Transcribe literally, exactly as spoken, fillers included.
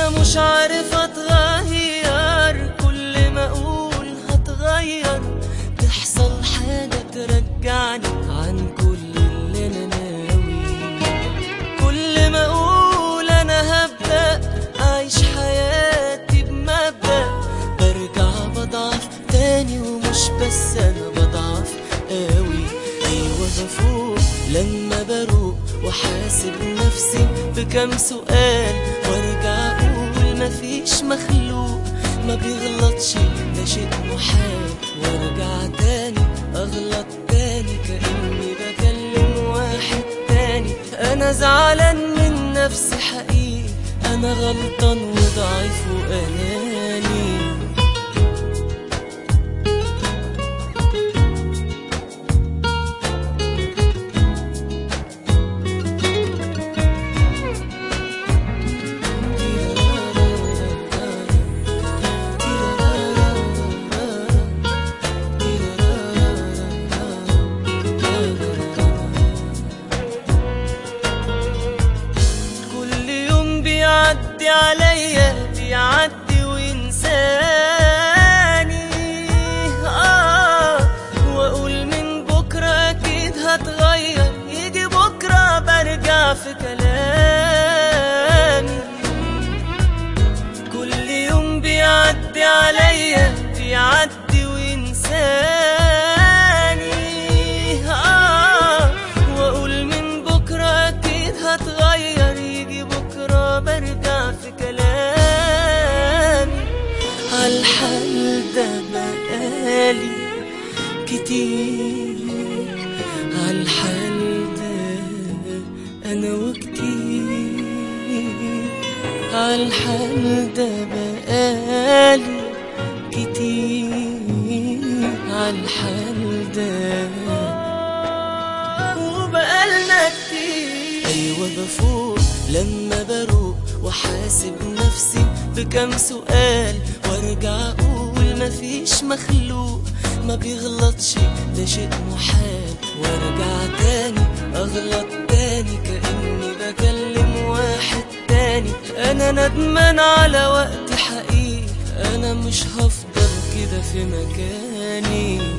انا مش عارف اتغير، كل ما اقول هتغير تحصل حاجة ترجعني عن كل اللي انا ناوي. كل ما اقول انا هبدأ اعيش حياتي بمبدأ برجع بضعف تاني، ومش بس انا بضعف قوي. ايوه بفوق لما بروق وحاسب نفسي بكم سؤال، وارجع اقول مفيش مخلوق ما بيغلطش ده شيء محال، وارجع تاني اغلط تاني كأني بكلم واحد تاني. انا زعلان من نفسي حقيقي، انا غلطان وضعيف واناني. بيعدي عليا بيعدي وينساني، آه واقول من بكرة اكيد هتغير، يجي بكرة برجع في كلامي. كل يوم بيعدي عليا بيعدي وينساني، آه واقول من بكرة اكيد هتغير، يجي بكرة برجع في كلامي. عالحال ده بقالي كتير، عالحال ده انا وكتير، عالحال ده بقالي كتير، عالحال ده وبقالنا كتير. ايوه بفوق لما بروق وحاسب نفسي بكم سؤال، وارجع اقول مفيش مخلوق ما بيغلطش ده شيء محال، وارجع تاني اغلط تاني كأني بكلم واحد تاني. انا ندمان على وقت حقيقي، انا مش هفضل كده في مكاني.